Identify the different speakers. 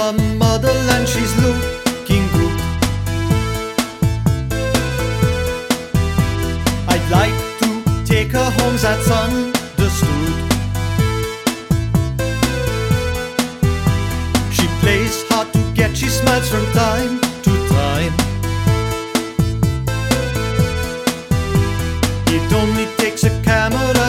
Speaker 1: a model and she's looking good. I'd like to take her home, that's understood. She plays hard to get, she smiles from time to time. It only takes a camera